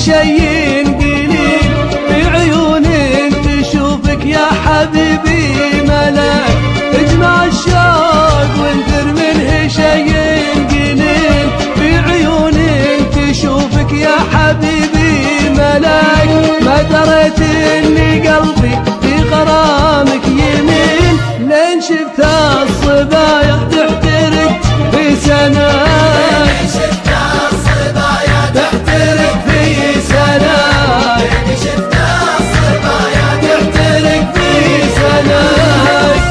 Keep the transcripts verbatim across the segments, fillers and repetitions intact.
شي قليل في عيون تشوفك يا حبيبي ملاك. اجمع الشوق وانثر منه شي قليل في عيون تشوفك يا حبيبي ملاك. ما دريت اني قلبي في غرامك يمين لين شفت الصبايا تحترق في سناك. شفت الصبايا تحترق في سناك. شفت الصبايا تحترق في سناك.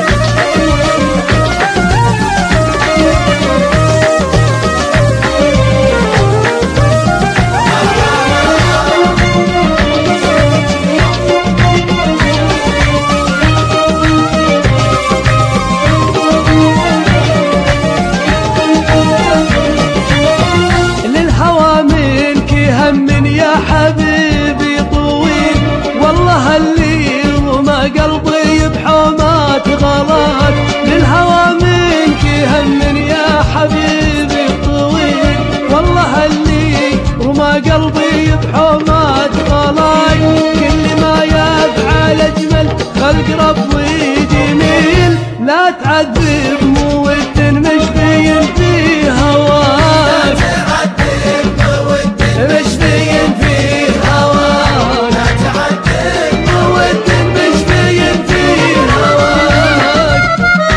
هم يا حبيبي طويل والله اللي وما قلبي بحومات غلط. للهوى منك هم يا حبيبي طويل والله اللي وما قلبي بحومات غلط. كل ما يفعل اجمل خلق ربي جميل لا تعذب مود مشفي في هواك. مشفي في هواك. لا تعذب مود مشفي في هواك.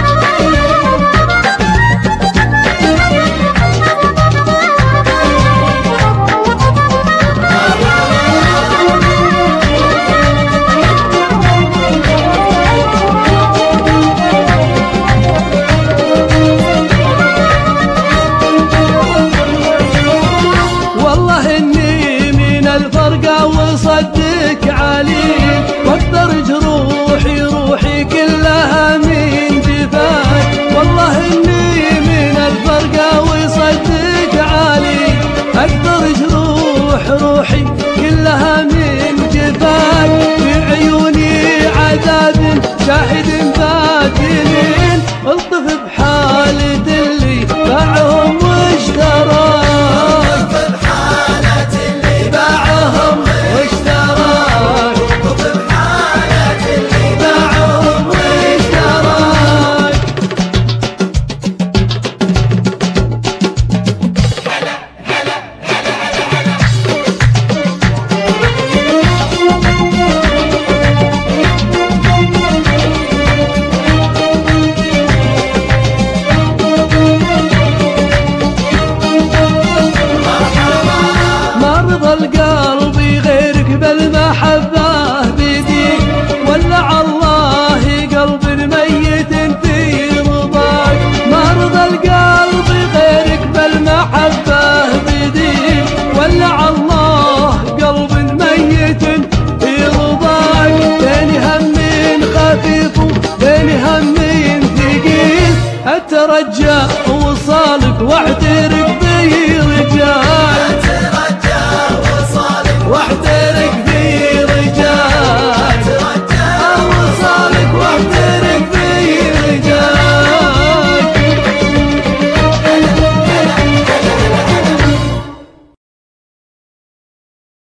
والله اني من الفرقة وصدق عليك واقدر جروحي روحي كلها من جفاك. والله اني من الفرقة وصدق عليك اقدر جروح روحي كلها من جفاك. في عيوني عذاب شاهد باطنين الطف بحالة اللي باعهم واشتراك. القلب غيرك بالمحبة بديك ولع الله قلب ميت في رضاك. مرض القلب غيرك بالمحبة بديك ولع الله قلب ميت في رضاك. بين هم خفيف وبين هم ثقيل اترجى وصالك واعترف